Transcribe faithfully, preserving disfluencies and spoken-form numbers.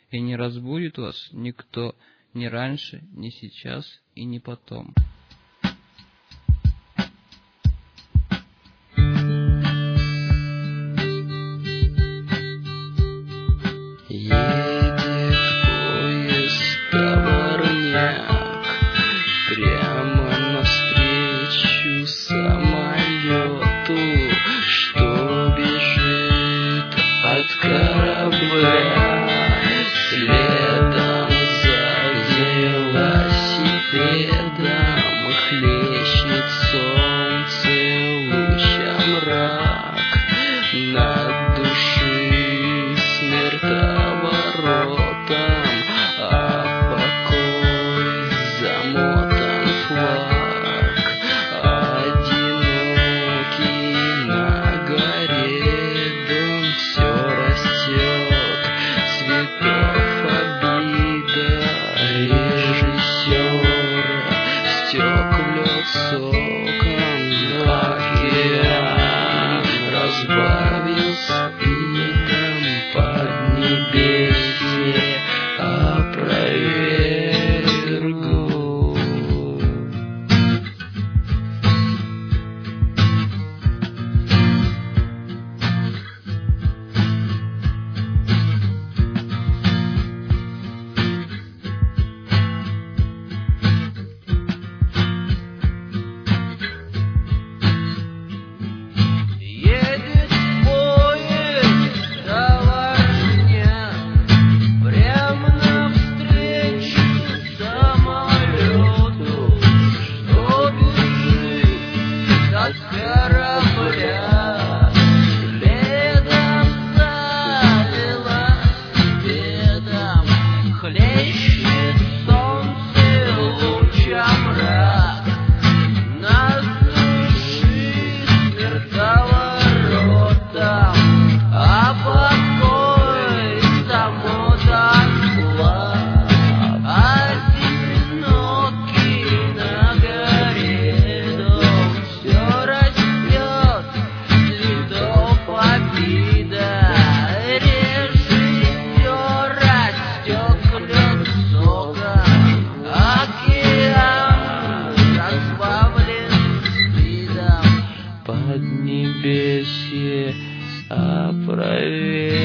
и не разбудит вас никто ни раньше, ни сейчас и ни потом. Едет поезд товарняк прямо навстречу самолету, что бежит от корабля. Следом за велосипедом хлещет солнце лучом мрак. Над души смертоворотом, а покой замотан флаг. Одинокий на горе дом, все растет, цветов обида режиссера стеклет соком. Океан разбавил спидом поднебесье опровергу. Едет поезд товарняк прямо навстречу самолету, что бежит от корабля. Следом за велосипедом хлещет солнце лучом мрак. Нас душит смертоворотом, а покой замотан флаг. Одинокий на горе дом, все растет, цветов обида режиссера стеклет соком. Океан разбавлен спидом поднебесье опровергу.